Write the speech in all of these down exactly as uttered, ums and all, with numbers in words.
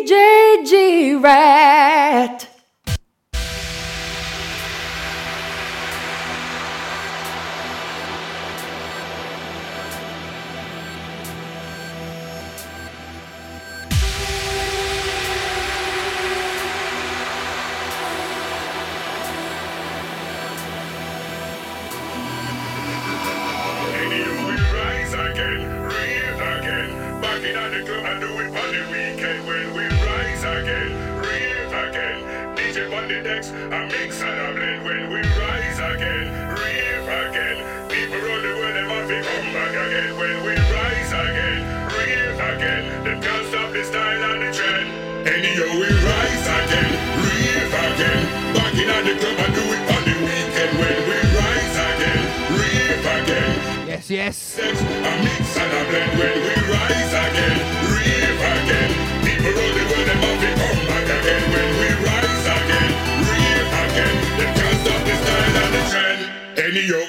J G-Rat. Yes. A mix and a blend when we rise again, rave again. People round the world them have to come back again when we rise again, rave again. Them can't stop the style and the trend. Any yo.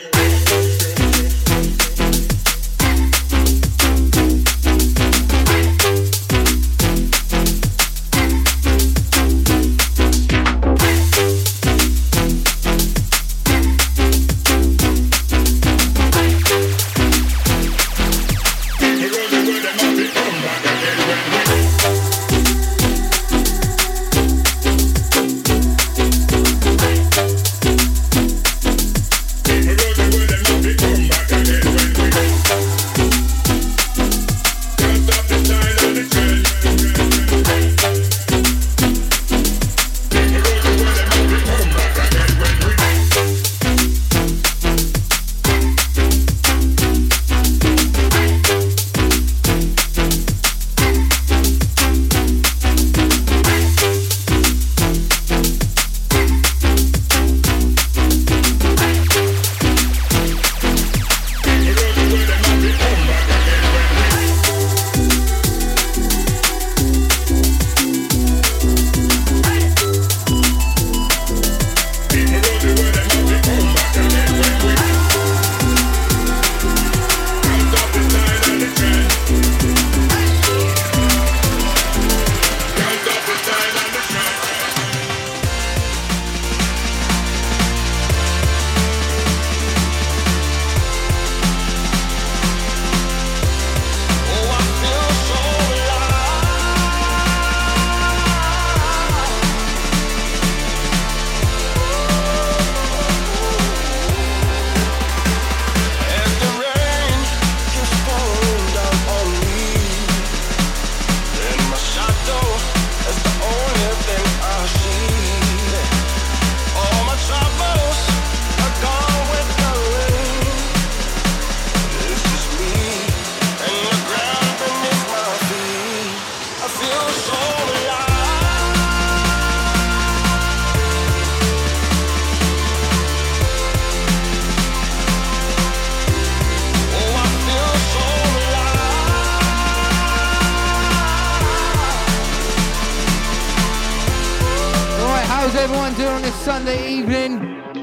Sunday evening.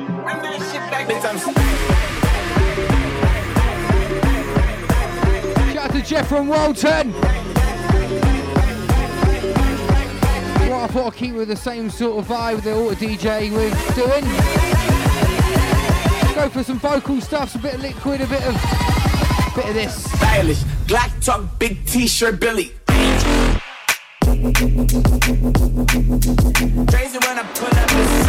Shout out to Jeff from Walton. Well, I thought I'd keep with the same sort of vibe that all the D J we're doing. Go for some vocal stuff, a bit of liquid, a bit of bit of this. Stylish, black talk, big t-shirt, Billy. Crazy when I pull up this.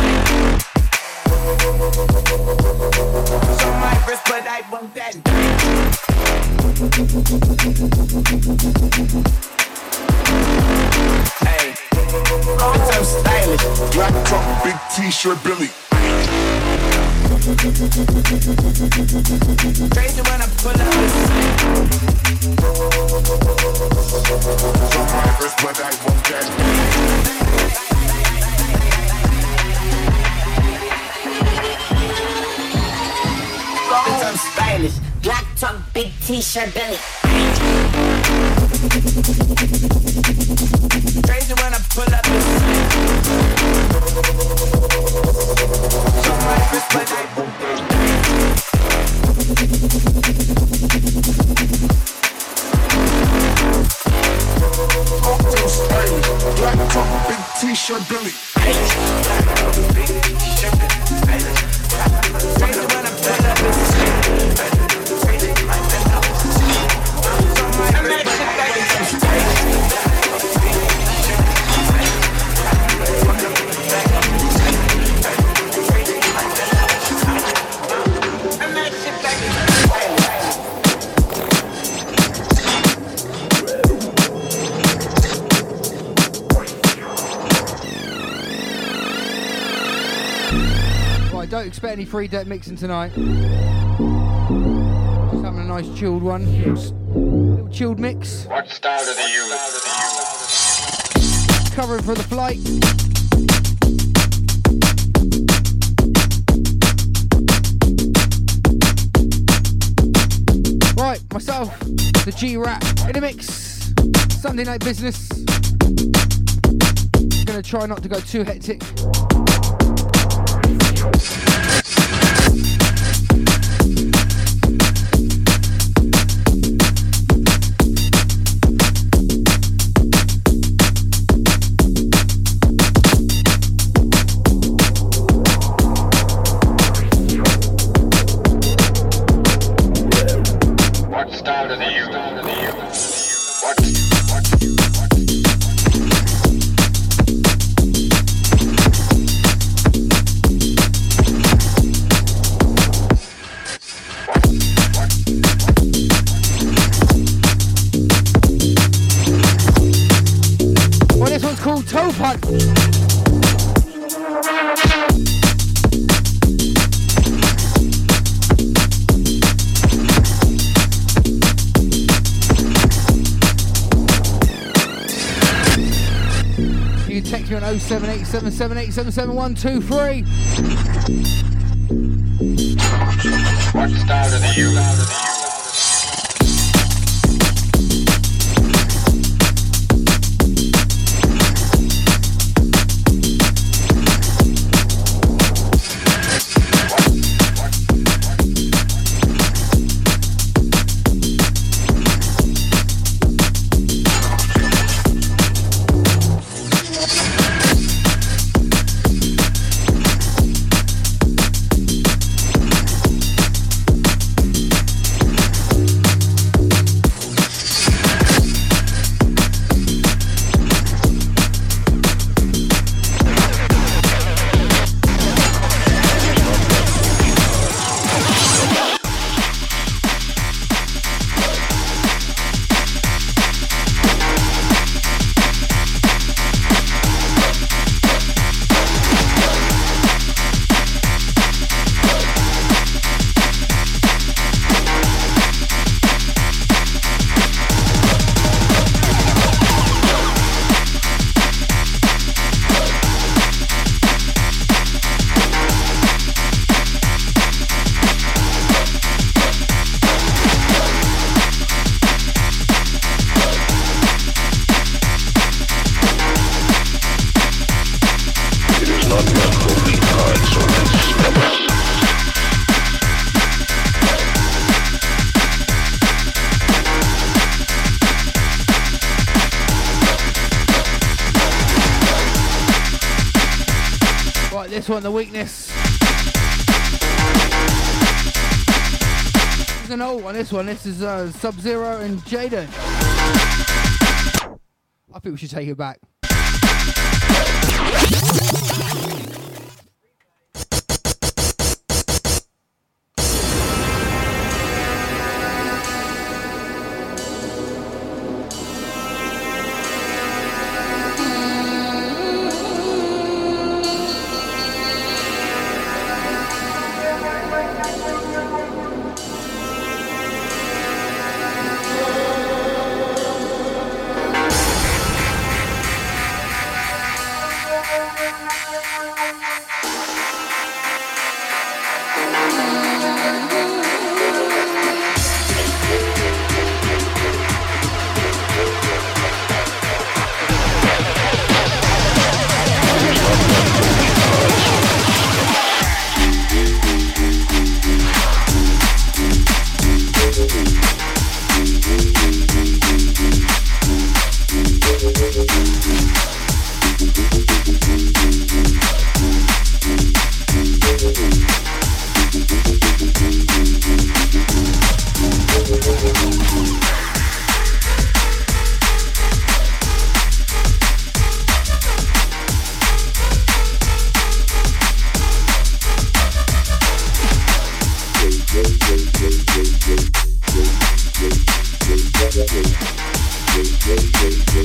Show my wrist, but I want that. Hey, I'm stylish. Black truck, big t-shirt, Billy. Crazy when I pull up this. Show my wrist, but I want that. I'm stylish, black tongue, big t-shirt, Billy. Crazy when I pull up this. Show my wrist, but I won't. I'm stylish, Black top, big t-shirt, Billy. Don't expect any free deck mixing tonight. Just having a nice chilled one. Little, little chilled mix. What style do they use? Covering for the flight. Right, myself, the G-Rap in the mix. Sunday night business. Gonna try not to go too hectic. oh seven eight seven seven eight seven seven one two three. What style do they use? This one, the weakness. This is an old one, this one. This is uh, Sub-Zero and Jaden. I think we should take it back.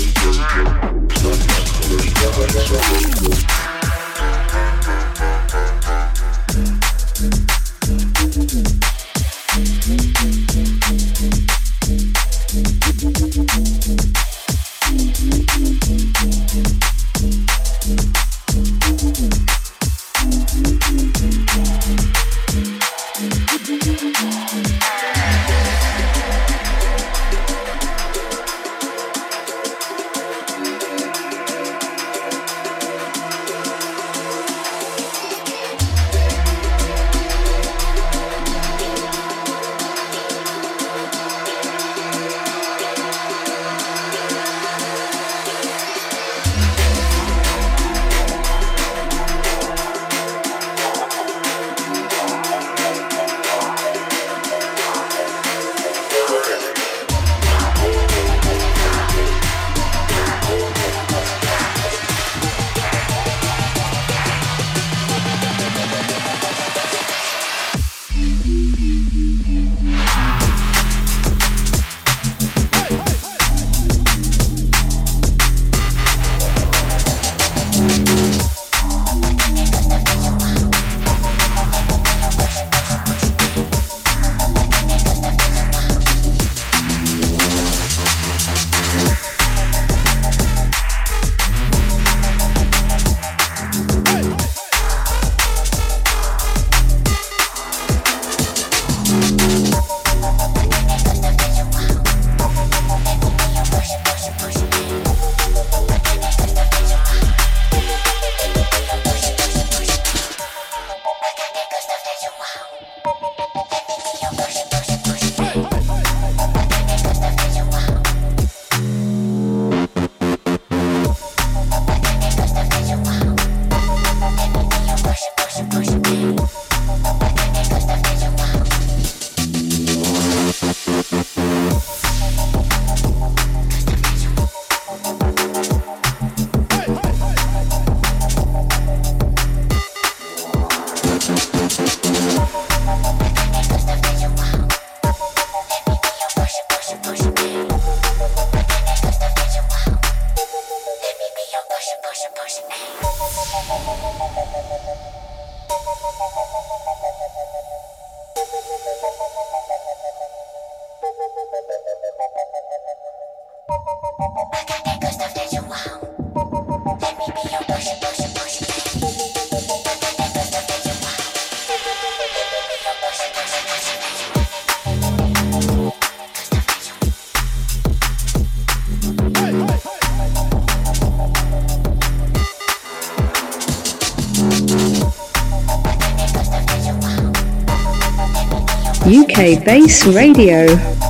U K Bass Radio.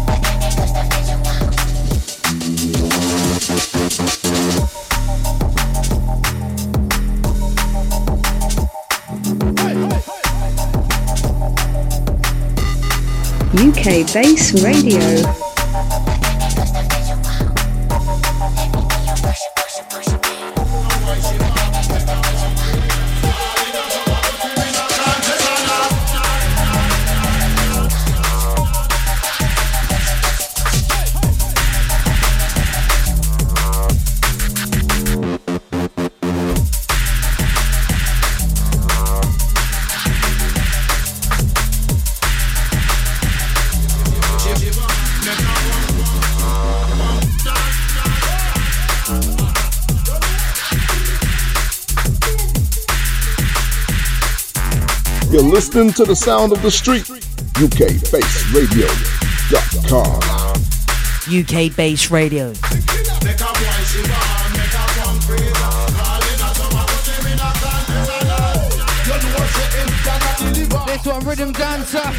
U K Bass Radio. You're listening to the sound of the street. U K Bass Radio dot com. U K Bass Radio. This one, Rhythm Dancer.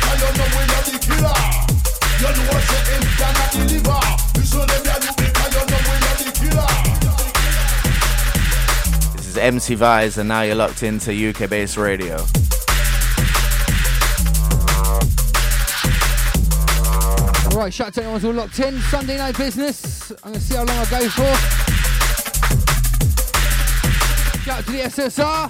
This is M C Vise, and now you're locked into U K Bass Radio. Right, shout out to anyone who's all locked in. Sunday night business. I'm going to see how long I go for. Shout out to the S S R.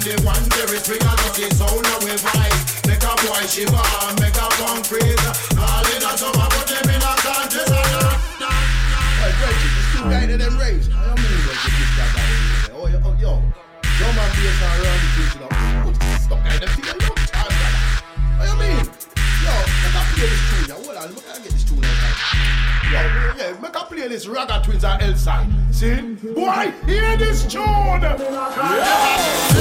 the one lyrics we are lucky, so now we vibe. Make a boy shiver, make a punk freeze. All in a summer, put them in a contest. Hey, Reggie, this two guy that them raised. I don't mean Reggie, this guy that raised. Oh, yo, oh, yo. Yo, man, be a around the things, you know. Stop guy, them feel a long time, brother. What you mean? Yo, make a play this tune, yeah. Hold on, look, I get this tune out. Yo, yeah, make a play this Ragga Twins on L-side. See? Boy, hear this tune! Yeah!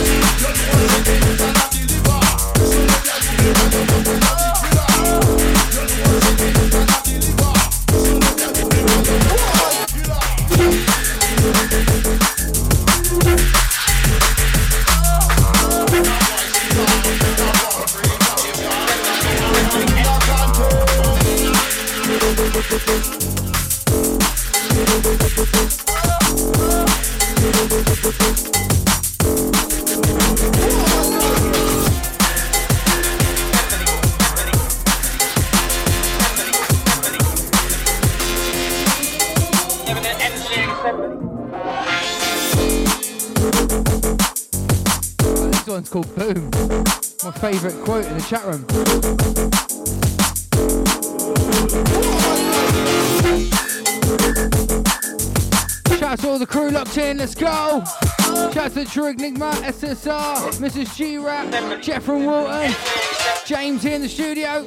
This one's called Boom. My favourite quote in the chat room. Shout out to all the crew locked in, let's go! Shout out to True Enigma, S S R, Missus G-Rap, Jeff from Walton, James here in the studio.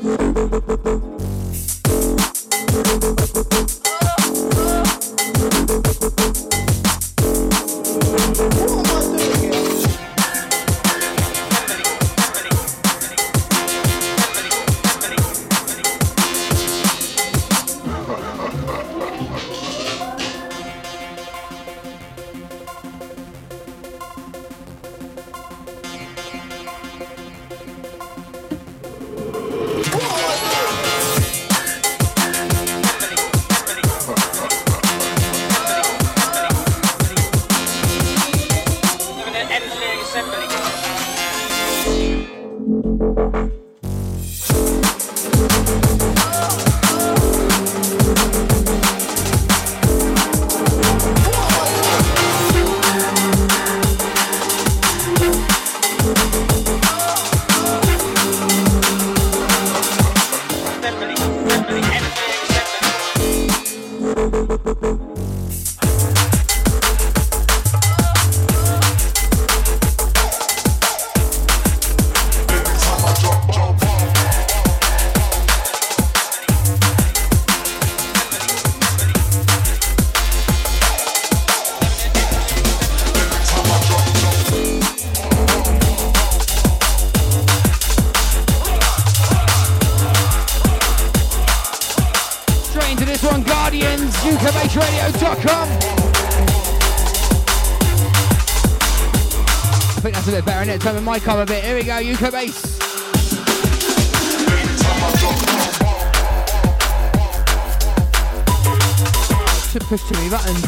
U K Bass Radio dot com. I think that's a bit better, isn't it? Turn the mic up a bit. Here we go, U K Bass. Should push too many buttons.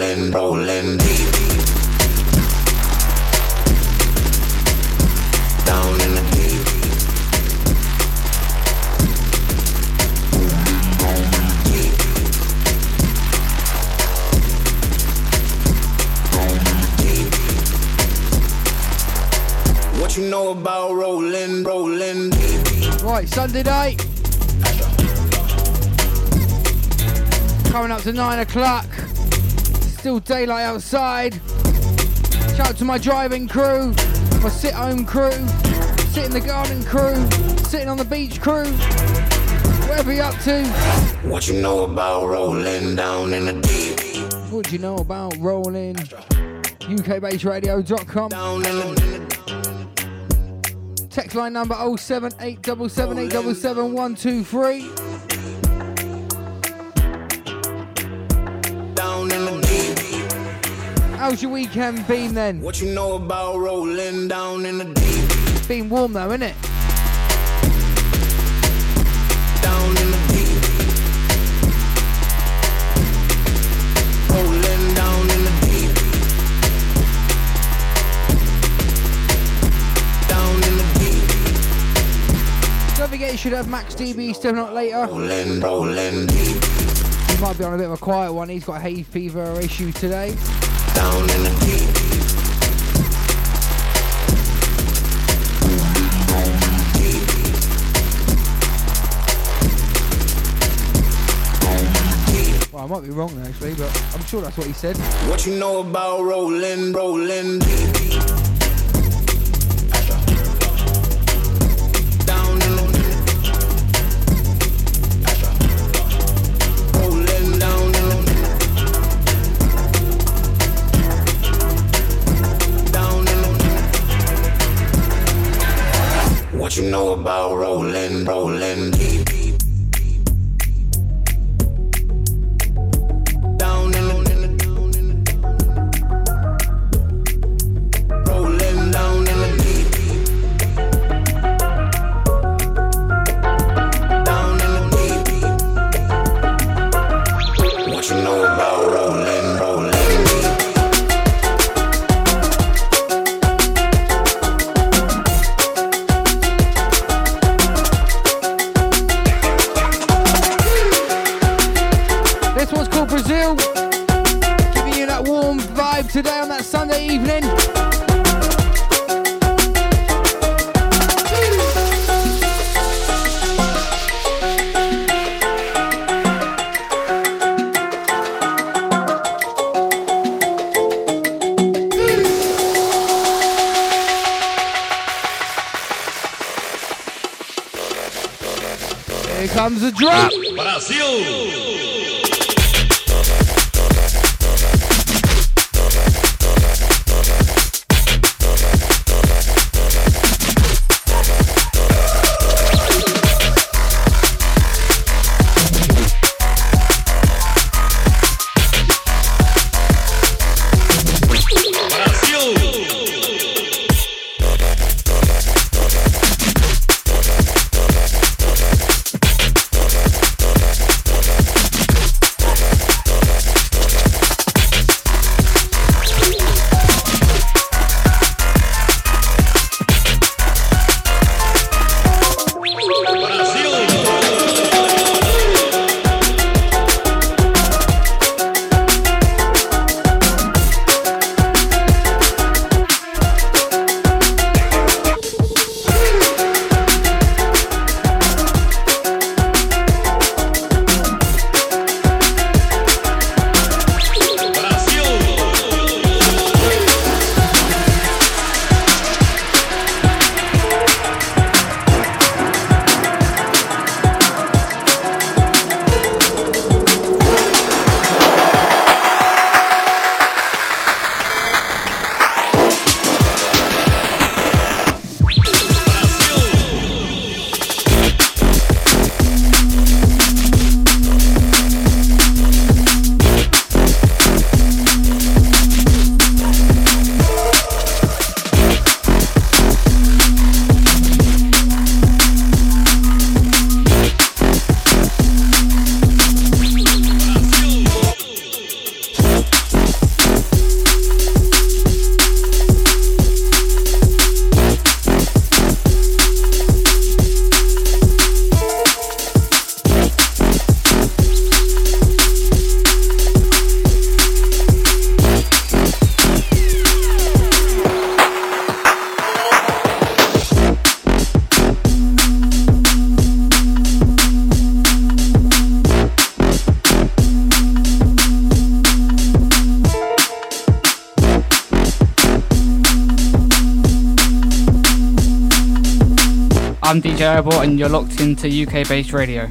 rolling, rolling deep. Down in the deep. What you know about rolling, rolling deep? Right, Sunday night. Coming up to nine o'clock. Still daylight outside. Shout out to my driving crew, my sit-home crew, sit in the garden crew, sitting on the beach crew. Whatever you're up to. What you know about rolling down in the deep? What do you know about rolling? U K base radio dot com. Down in the Text line number oh seven eight seven seven eight seven seven one two three. Down in the deep. How's your weekend been then? What you know about rolling down in the deep? It's been warm though, isn't it? Down in the deep. Rolling down in the deep. Down in the deep. Don't forget you should have Max D B stepping up later. Rolling, rolling deep. He might be on a bit of a quiet one. He's got a hay fever issue today. Down in the deep. Well, I might be wrong actually, but I'm sure that's what he said. What you know about rolling, rolling deep? Down in the deep. Rolling down in the deep. Down in the deep. What you know about rolling, rolling deep? Today on that Sunday evening. Here comes the drop. Brasil. I'm D J Eyeball and you're locked into U K-based radio.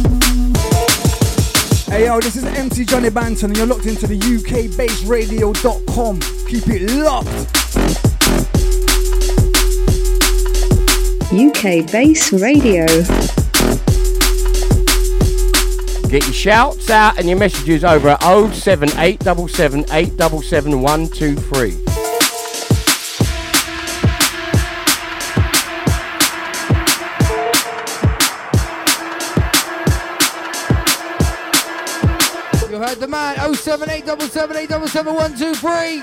Hey yo, this is M C Johnny Banton and you're locked into the U K base radio dot com. Keep it locked. U K Base Radio. Get your shouts out and your messages over at oh seven eight seven seven eight seven seven one two three. You heard the man, oh seven eight seven seven eight seven seven one two three.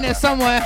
in there somewhere.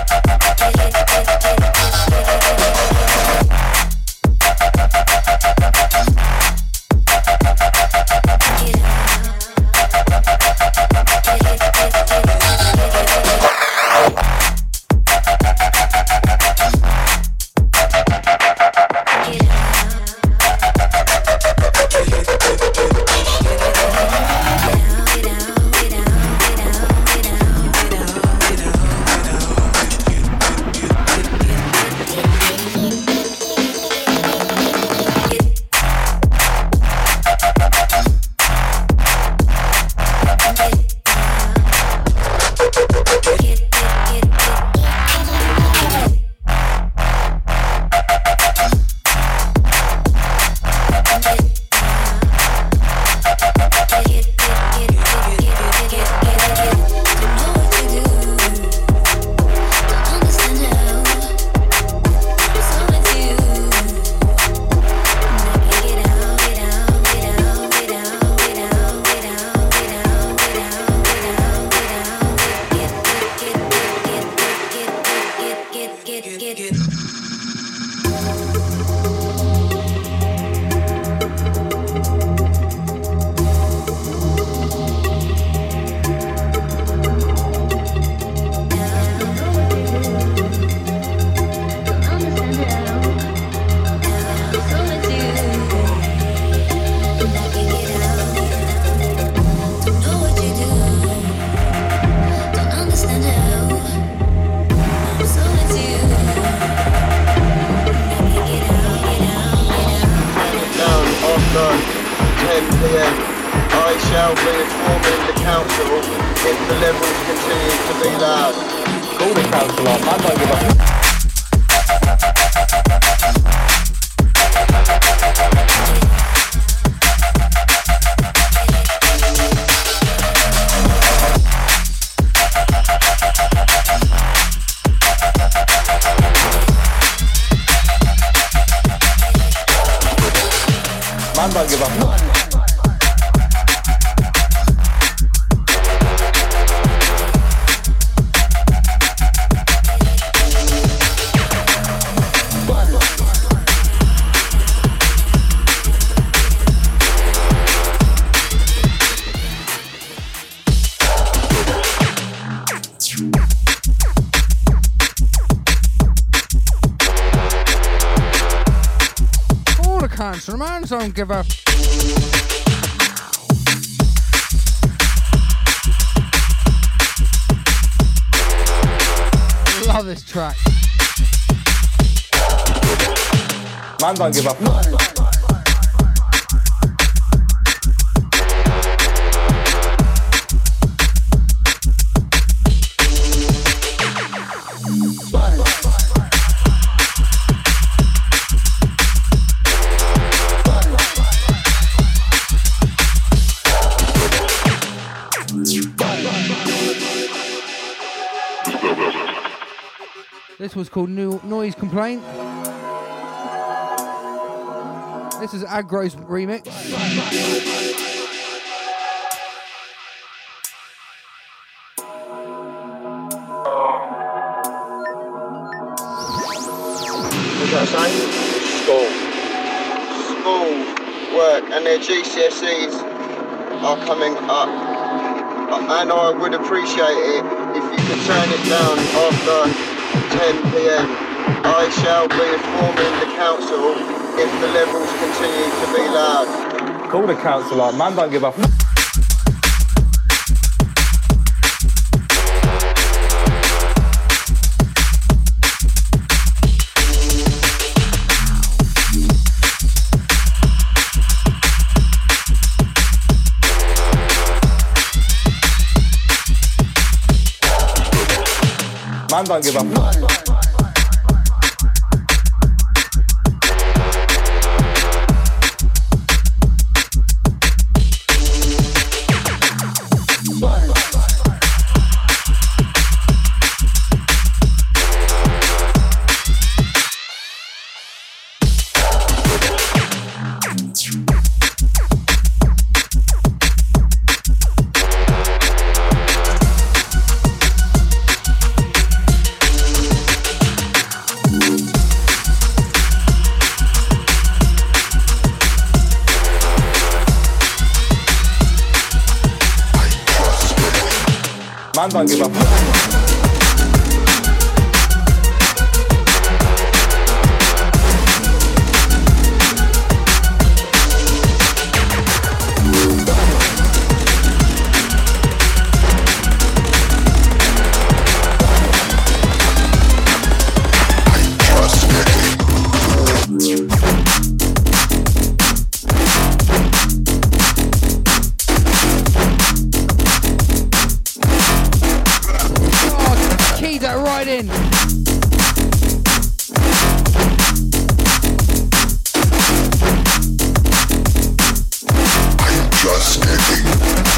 I don't give a. Love this track. Man don't give up. This was called New Noise Complaint. This is Agro's remix. What's that saying? School. School, work, and their G C S Es are coming up. And I would appreciate it if you could turn it down after ten p m. I shall be informing the council if the levels continue to be loud. Call the council up, man don't give up. Man don't give up. Man don't give a fuck. In. Just getting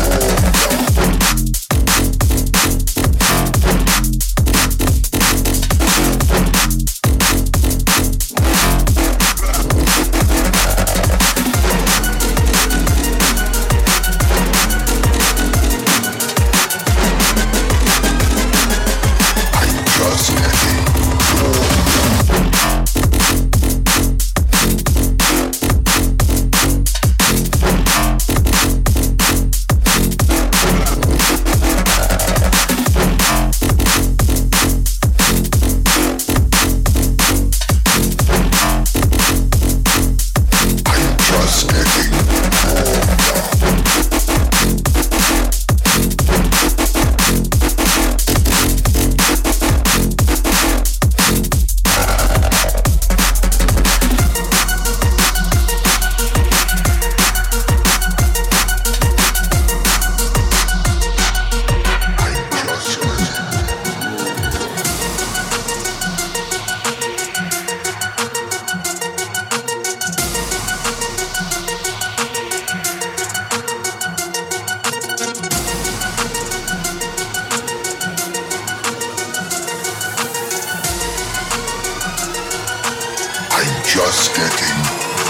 just getting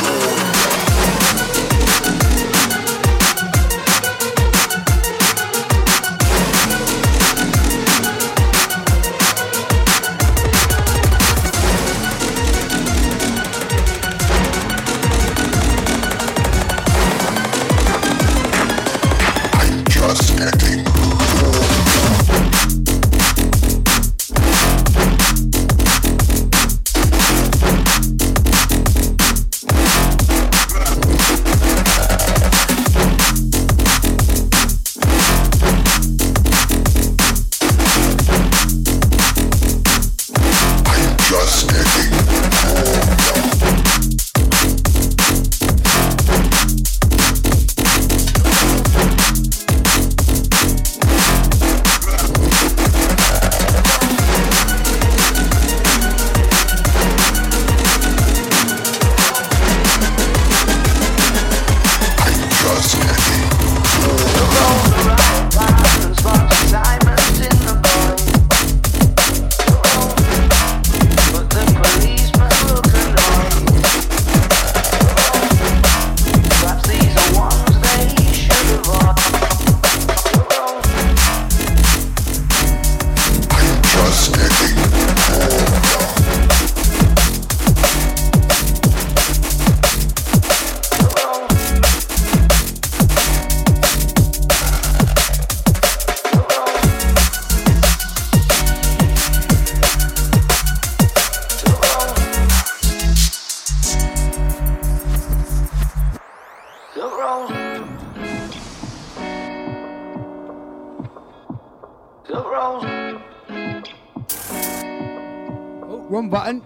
I'm just getting Wrong button.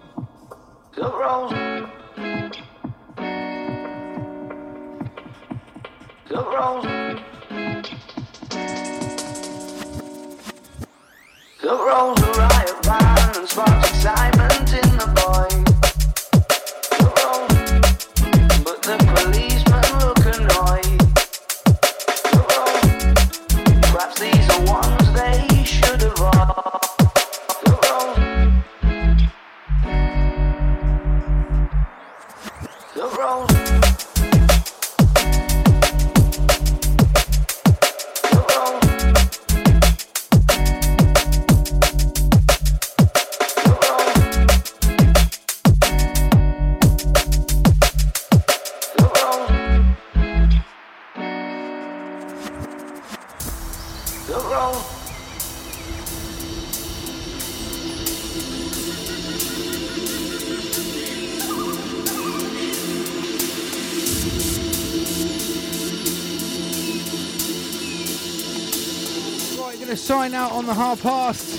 Gonna sign out on the half past.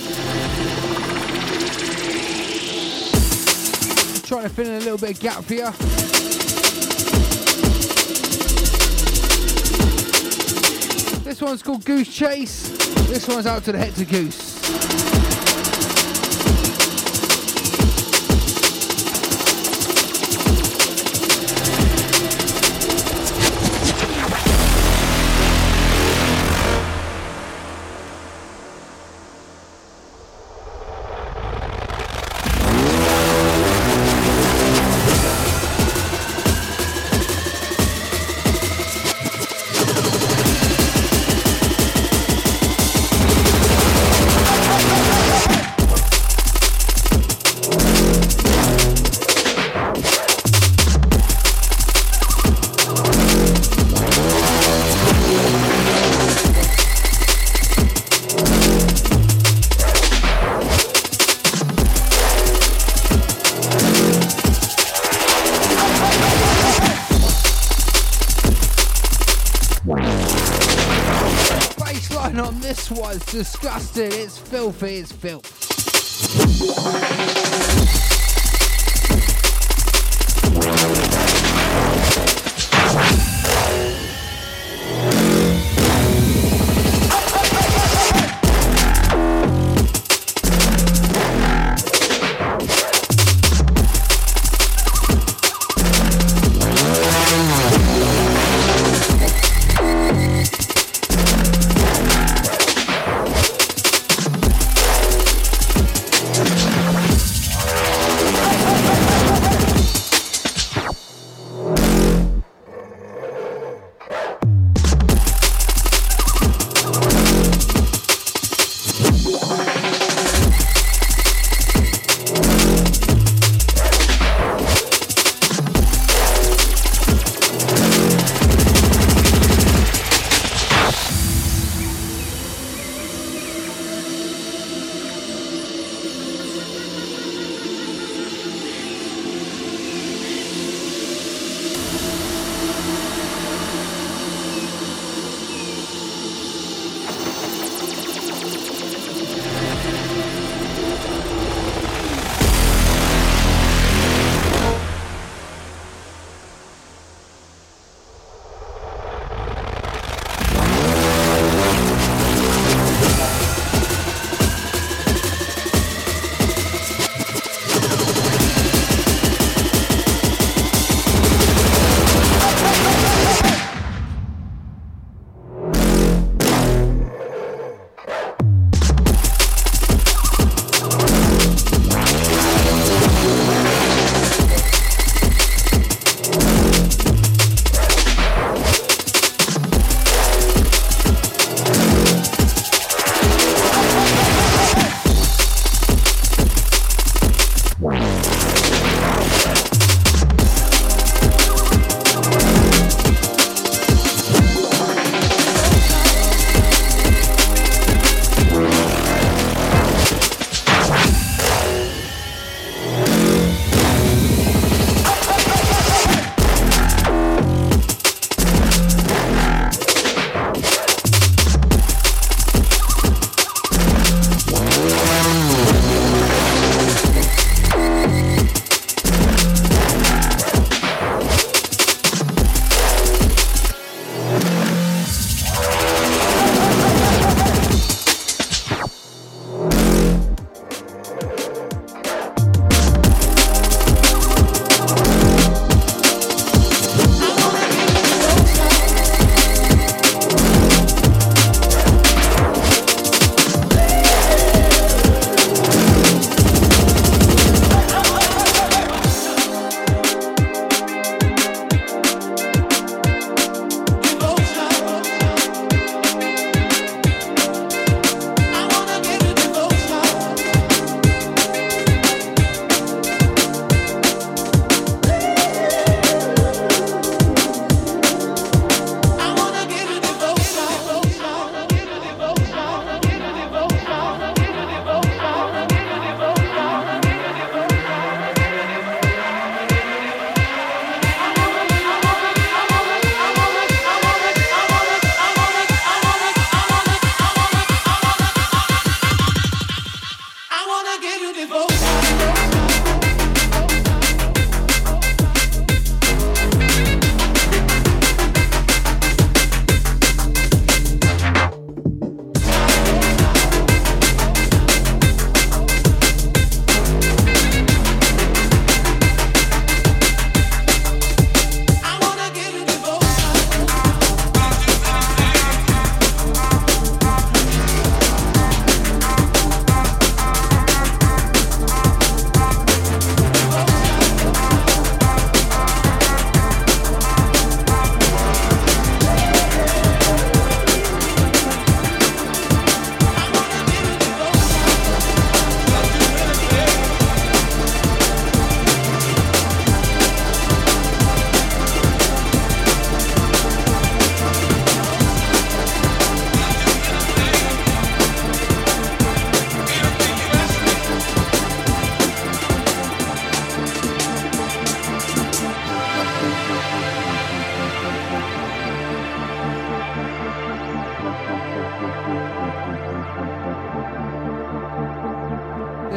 Trying to fill in a little bit of gap for you. This one's called Goose Chase. This one's out to the Hector Goose. This one's disgusting, it's filthy, it's filth.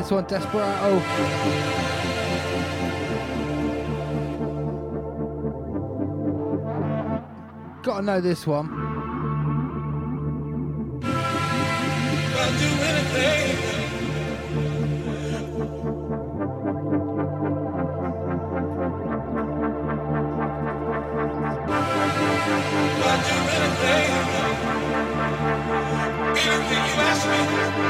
this one, Desperado. Gotta know this one. I'll do anything. I'll do anything. Anything you ask me.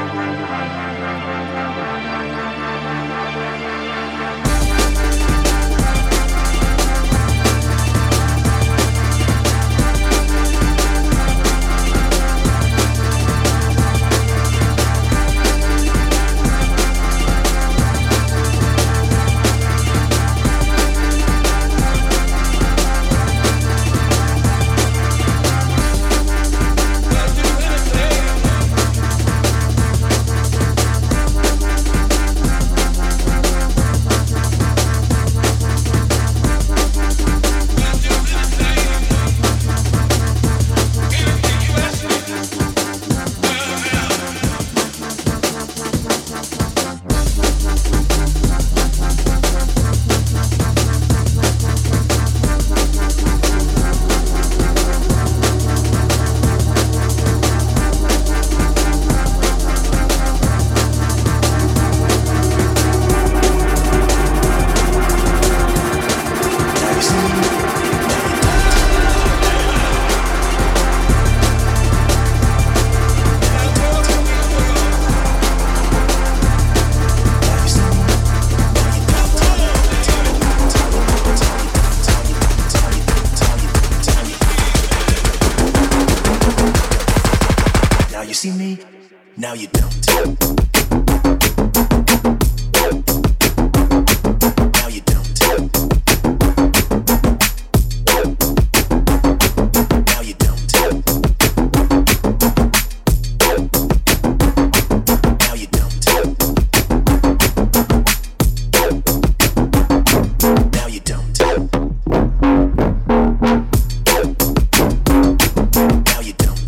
Now you don't. Now you don't. Now you don't. Now you don't. Now you don't. Now you don't.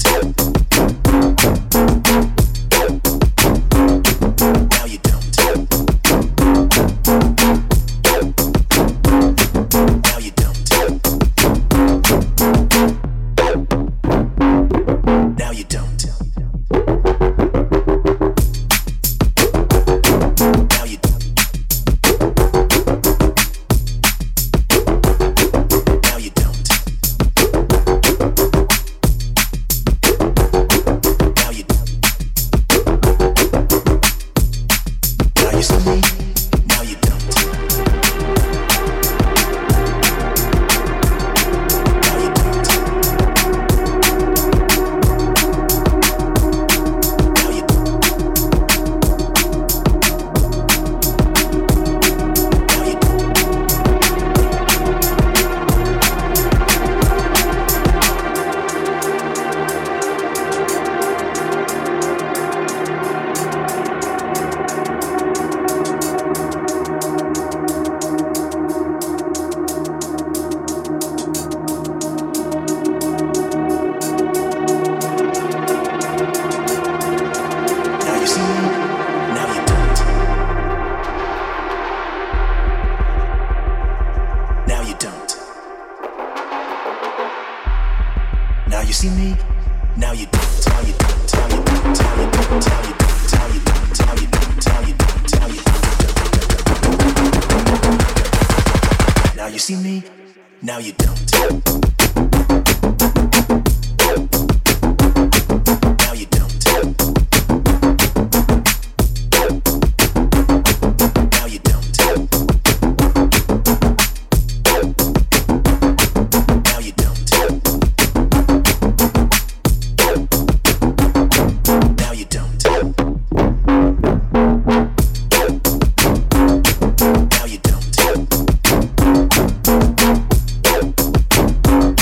Now you don't.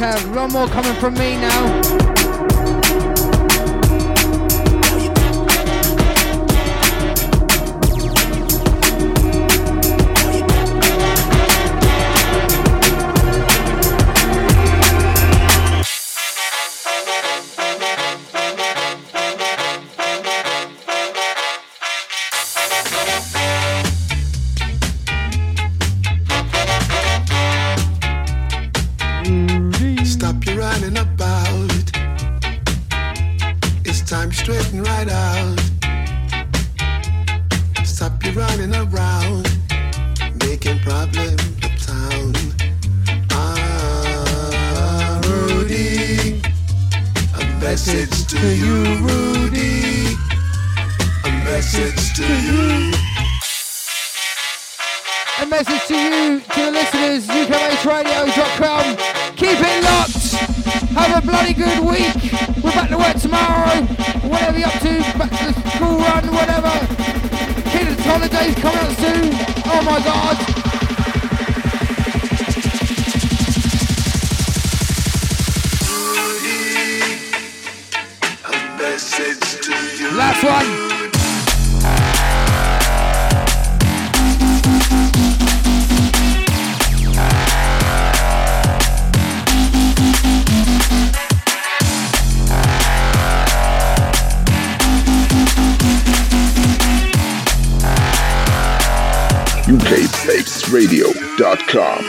Okay, a lot more coming from me now. Stop your running about. It's time to straighten right out. Stop your running around, making problems uptown. Ah, Rudy, a message to you, Rudy. A message to you. A message to you, to the listeners, U K base radio dot com. Keep it locked. Have a bloody good week. We're back to work tomorrow. Whatever you're up to, back to the school run, whatever. Kids' holidays coming up soon. Oh my God. A message to you. Last one. U K base radio dot com.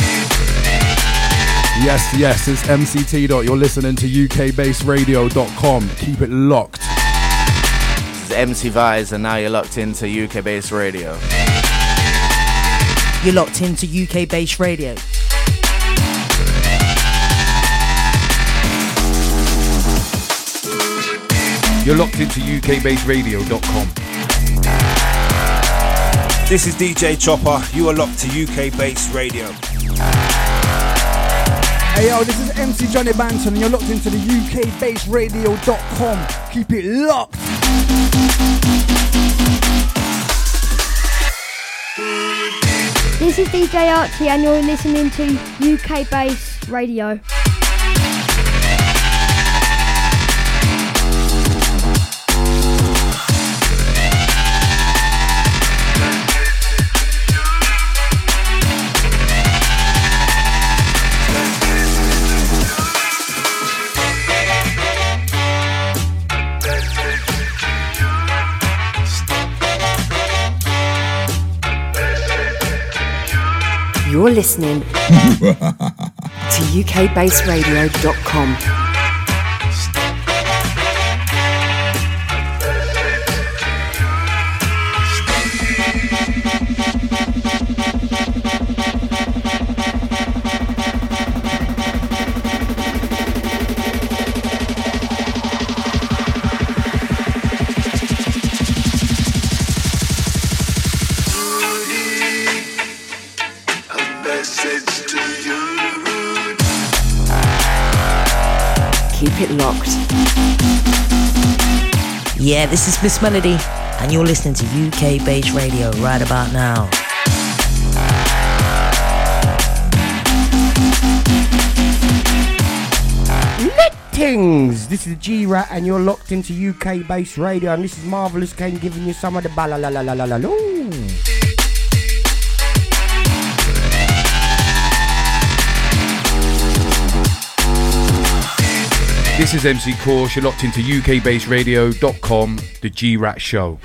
Yes, yes, it's M C T. You're listening to U K base radio dot com. Keep it locked. This is M C Vise, and now you're locked into U K Base Radio. You're locked into U K Base Radio. You're locked into U K base radio dot com. This is D J Chopper. You are locked to U K Base Radio. Hey yo, this is M C Johnny Banton and you're locked into the U K base radio dot com. Keep it locked. This is D J Archie and you're listening to U K Base Radio. You're listening to U K base radio dot com. Keep it locked. Yeah, this is Miss Melody, and you're listening to U K Base Radio right about now. Things. This is G-Rat and you're locked into U K Base Radio, and this is Marvelous Kane giving you some of the balalalalalaloo. This is M C Course. You're locked into U K base radio dot com, the G-Rat Show.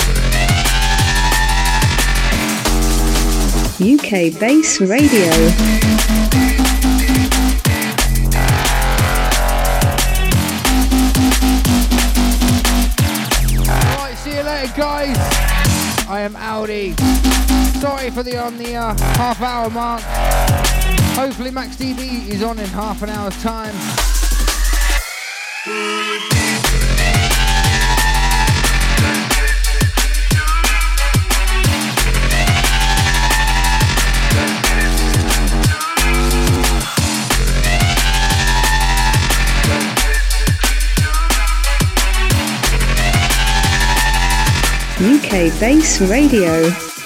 U K Base Radio. Alright, see you later, guys. I am Audi. Sorry for the on the uh, half hour mark. Hopefully Max D B is on in half an hour's time. U K Base Radio.